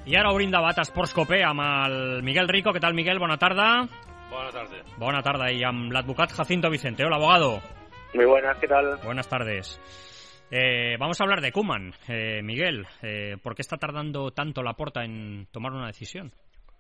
I ara obrim debat a Esports Copé amb el Miguel Rico. ¿Qué tal, Miguel? Bona tarda. Buenas tardes. Bona tarda. Y amb l'advocat Jacinto Vicente. Hola, abogado. Muy buenas, ¿qué tal? Buenas tardes. Vamos a hablar de Koeman. Miguel, ¿por qué está tardando tanto Laporta en tomar una decisión?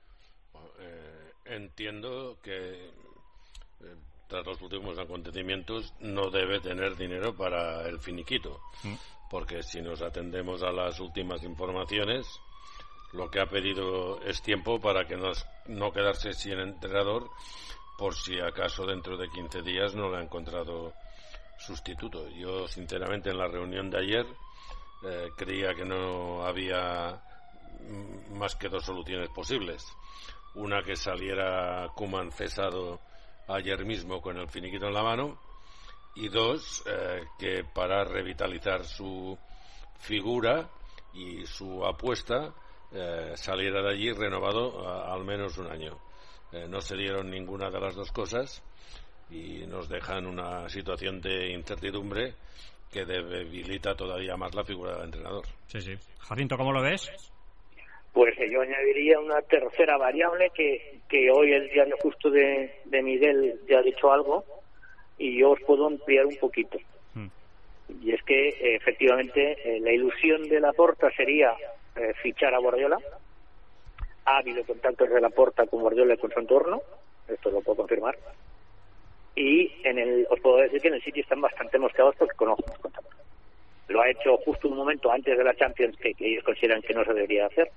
Entiendo que tras los últimos acontecimientos no debe tener dinero para el finiquito, porque si nos atendemos a las últimas informaciones, lo que ha pedido es tiempo para que no quedarse sin entrenador, por si acaso dentro de 15 días no le ha encontrado sustituto. Yo sinceramente en la reunión de ayer creía que no había más que dos soluciones posibles: una, que saliera Koeman cesado ayer mismo con el finiquito en la mano, y dos, que para revitalizar su figura y su apuesta saliera de allí renovado al menos un año. No se dieron ninguna de las dos cosas y nos dejan una situación de incertidumbre que debilita todavía más la figura del entrenador. Sí, sí. Jacinto, ¿cómo lo ves? Pues yo añadiría una tercera variable que hoy el diario justo de Miguel ya ha dicho algo, y yo os puedo ampliar un poquito. Y es que efectivamente la ilusión de Laporta sería fichar a Guardiola. Ha habido contactos de Laporta con Guardiola y con su entorno, esto lo puedo confirmar. Y os puedo decir que en el City están bastante mosqueados porque conozco los contactos. Lo ha hecho justo un momento antes de la Champions que ellos consideran que no se debería hacer.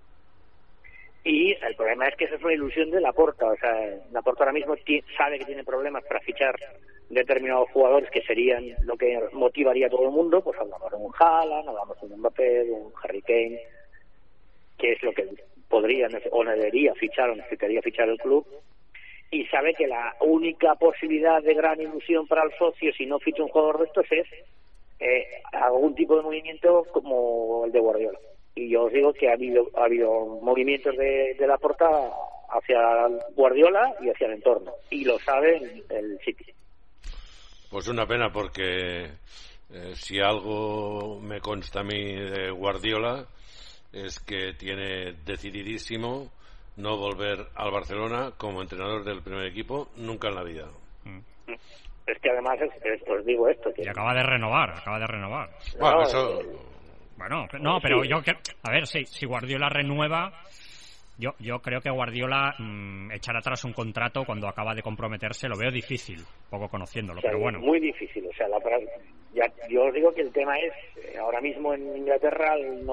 Y el problema es que esa es una ilusión de Laporta. O sea, Laporta ahora mismo sabe que tiene problemas para fichar determinados jugadores que serían lo que motivaría a todo el mundo. Pues hablamos de un Haaland, hablamos de un Mbappé, de un Harry Kane, que es lo que podría o debería fichar o necesitaría fichar el club. Y sabe que la única posibilidad de gran ilusión para el socio, si no ficha un jugador de estos, es algún tipo de movimiento como el de Guardiola. Y yo os digo que ha habido movimientos de Laporta hacia Guardiola y hacia el entorno, y lo sabe el City. Pues una pena, porque si algo me consta a mí de Guardiola es que tiene decididísimo no volver al Barcelona como entrenador del primer equipo nunca en la vida. Es que además os digo esto, que y acaba de renovar. Bueno, eso... Bueno, no, pero yo a ver, si Guardiola renueva, yo creo que Guardiola echar atrás un contrato cuando acaba de comprometerse lo veo difícil, poco conociéndolo, o sea, pero bueno. Muy difícil, o sea, yo os digo que el tema es, ahora mismo en Inglaterra el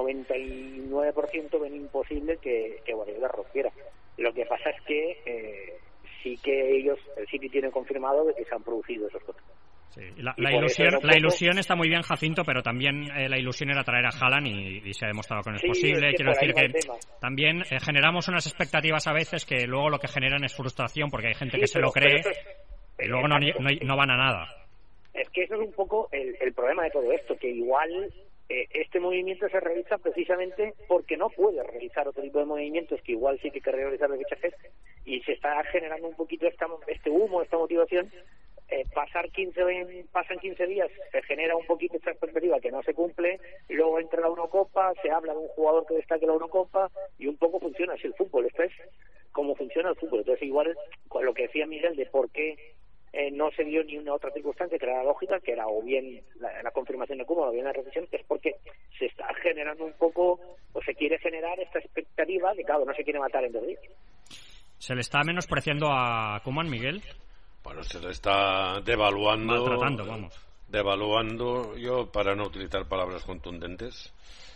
99% ven imposible que Guardiola rompiera. Lo que pasa es que sí que el City tiene confirmado de que se han producido esos contratos. Sí. La ilusión está muy bien, Jacinto, pero también la ilusión era traer a Haaland y se ha demostrado que no es posible. Es que quiero decir que tema. también generamos unas expectativas a veces que luego lo que generan es frustración, porque hay gente que se lo cree y luego no van a nada. Es que eso es un poco el problema de todo esto, que igual este movimiento se realiza precisamente porque no puede realizar otro tipo de movimientos que igual sí que hay que realizar de fichajes, y se está generando un poquito este humo, esta motivación. Pasan 15 días, se genera un poquito esta perspectiva que no se cumple, y luego entra la Eurocopa, se habla de un jugador que destaque la Eurocopa, y un poco funciona así el fútbol. Esto es cómo funciona el fútbol. Entonces, igual con lo que decía Miguel de por qué no se dio ni una otra circunstancia que era la lógica, que era o bien la confirmación de Koeman o bien la recesión, es porque se está generando un poco, o se quiere generar esta expectativa de, claro, no se quiere matar en 2 días. ¿Se le está menospreciando a Koeman, Miguel? Bueno, se le está devaluando. Maltratando, vamos. Devaluando, yo para no utilizar palabras contundentes,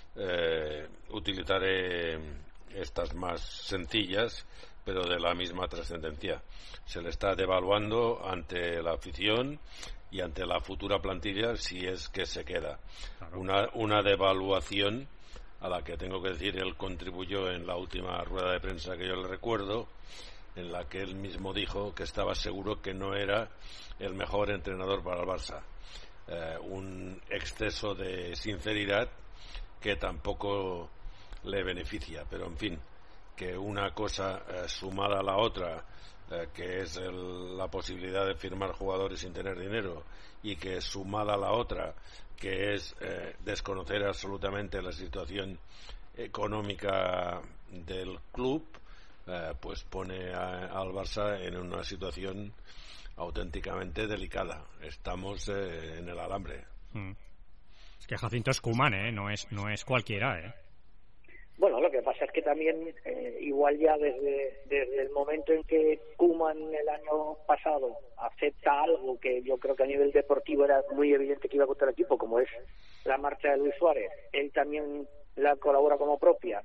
utilizaré estas más sencillas, pero de la misma trascendencia. Se le está devaluando ante la afición y ante la futura plantilla, si es que se queda. Claro. Una devaluación a la que tengo que decir él contribuyó en la última rueda de prensa que yo le recuerdo, en la que él mismo dijo que estaba seguro que no era el mejor entrenador para el Barça. Un exceso de sinceridad que tampoco le beneficia, pero en fin, que una cosa sumada a la otra, que es la posibilidad de firmar jugadores sin tener dinero, y que sumada a la otra, que es desconocer absolutamente la situación económica del club, pues pone al Barça en una situación auténticamente delicada. Estamos en el alambre. Es que Jacinto es Koeman, no es cualquiera, Bueno, lo que pasa es que también igual ya desde el momento en que Koeman el año pasado acepta algo que yo creo que a nivel deportivo era muy evidente que iba contra el equipo, como es la marcha de Luis Suárez, él también la colabora como propia,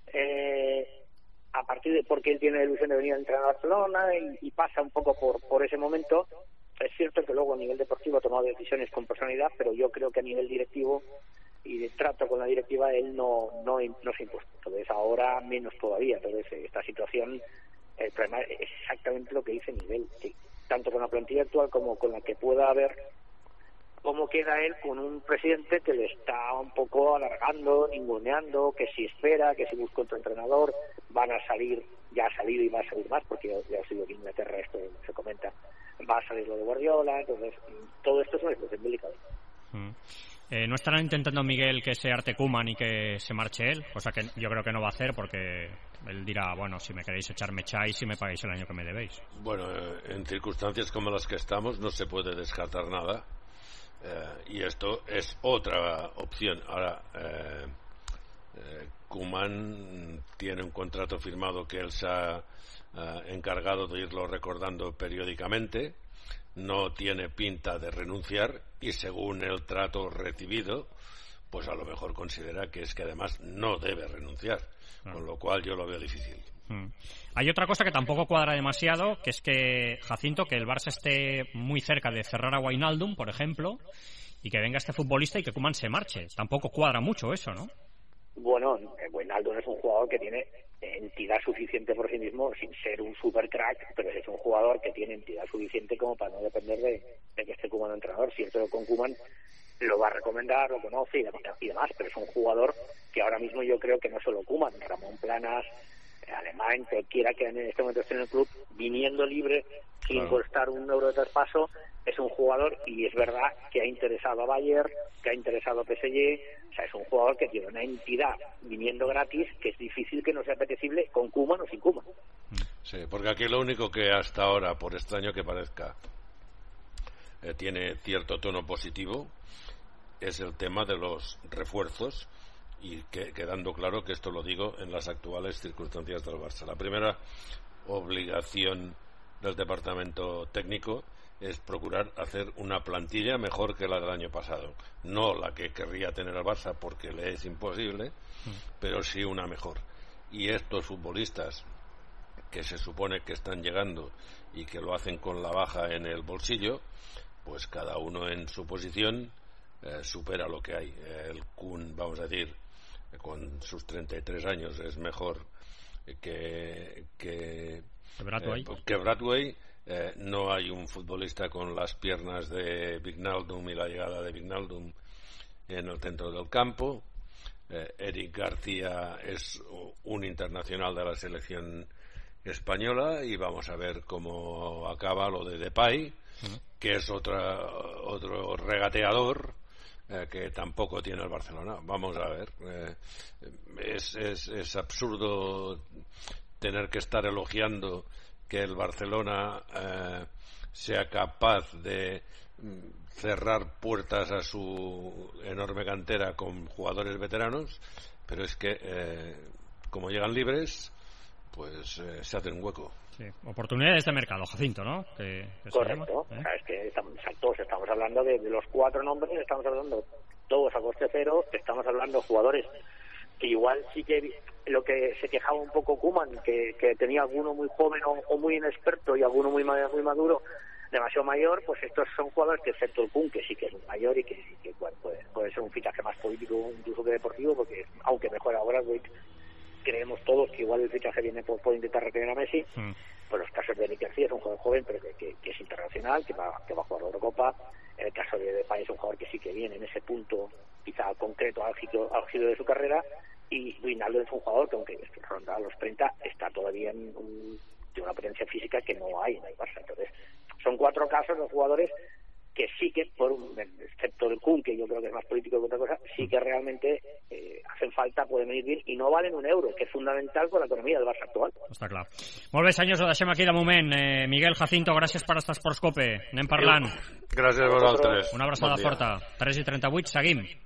a partir de porque él tiene la ilusión de venir a entrenar a Barcelona y pasa un poco por ese momento. Es cierto que luego a nivel deportivo ha tomado decisiones con personalidad, pero yo creo que a nivel directivo y de trato con la directiva él no se impuso. Entonces ahora menos todavía. Entonces esta situación, el problema es exactamente lo que dice Miguel, que tanto con la plantilla actual como con la que pueda haber, cómo queda él con un presidente que le está un poco alargando, ninguneando, que si espera, que si busca otro entrenador, van a salir, ya ha salido y va a salir más, porque ya ha sido que Inglaterra esto se comenta, va a salir lo de Guardiola. Entonces todo esto es una situación delicada. ¿No estarán intentando, Miguel, que se arte Koeman y que se marche él? Cosa que yo creo que no va a hacer, porque él dirá, bueno, si me queréis echar, me echáis y me pagáis el año que me debéis. Bueno, en circunstancias como las que estamos no se puede descartar nada, y esto es otra opción. Ahora, Koeman tiene un contrato firmado que él se ha encargado de irlo recordando periódicamente. No tiene pinta de renunciar y según el trato recibido, pues a lo mejor considera que es que además no debe renunciar, con lo cual yo lo veo difícil. Hay otra cosa que tampoco cuadra demasiado, que es que, Jacinto, que el Barça esté muy cerca de cerrar a Wijnaldum, por ejemplo, y que venga este futbolista y que Koeman se marche. Tampoco cuadra mucho eso, ¿no? Bueno, Wijnaldum es un jugador que tiene entidad suficiente por sí mismo, sin ser un super crack, pero es un jugador que tiene entidad suficiente como para no depender de que esté Koeman entrenador. Cierto que con Koeman lo va a recomendar, lo conoce y demás, pero es un jugador que ahora mismo yo creo que no solo Koeman, Ramón Planas, Alemán, cualquiera que en este momento esté en el club, viniendo libre, sin costar un euro de traspaso, es un jugador, y es verdad que ha interesado a Bayern, que ha interesado a PSG. O sea, es un jugador que tiene una entidad viniendo gratis que es difícil que no sea apetecible con Koeman o sin Koeman. Sí, porque aquí lo único que hasta ahora, por extraño que parezca, tiene cierto tono positivo es el tema de los refuerzos, y quedando claro que esto lo digo en las actuales circunstancias del Barça. La primera obligación del departamento técnico es procurar hacer una plantilla mejor que la del año pasado. No la que querría tener el Barça, porque le es imposible, pero sí una mejor. Y estos futbolistas que se supone que están llegando y que lo hacen con la baja en el bolsillo, pues cada uno en su posición supera lo que hay. El Kun, vamos a decir, con sus 33 años es mejor que Brathwaite. No hay un futbolista con las piernas de Wijnaldum y la llegada de Wijnaldum en el centro del campo. Eric García es un internacional de la selección española, y vamos a ver cómo acaba lo de Depay, que es otro regateador que tampoco tiene el Barcelona. Vamos a ver, es absurdo tener que estar elogiando que el Barcelona sea capaz de cerrar puertas a su enorme cantera con jugadores veteranos, pero es que como llegan libres, pues se hace un hueco. Sí. Oportunidades de mercado, Jacinto, ¿no? Correcto. O sea, es que estamos hablando de los 4 nombres, estamos hablando todos a coste cero, estamos hablando de jugadores que igual sí que lo que se quejaba un poco Koeman, que tenía alguno muy joven o muy inexperto y alguno muy maduro, demasiado mayor, pues estos son jugadores que, excepto el Kun, que sí que es muy mayor y que bueno, puede ser un fichaje más político incluso que deportivo, porque aunque mejora ahora, creemos todos que igual el fichaje viene por intentar retener a Messi. Pues los casos de Eric García es un jugador joven, pero que es internacional, que va a jugar la Eurocopa. En el caso de Depay es un jugador que sí que viene en ese punto quizá concreto, álgido de su carrera. Y Wijnaldum es un jugador que, aunque ronda a los 30, está todavía de una potencia física que no hay en el Barça. Entonces, son 4 casos de jugadores que sí que, excepto el Kun, que yo creo que es más político que otra cosa, sí que realmente hacen falta, pueden venir bien, i no valen un euro, que és fundamental per l'economia del Barça actual. Està clar. Molt bé, senyors, ho deixem aquí de moment. Miguel, Jacinto, gràcies per estar a Esports Cope. Anem parlant. Gràcies a vosaltres. Una abraçada forta. 3:38, seguim.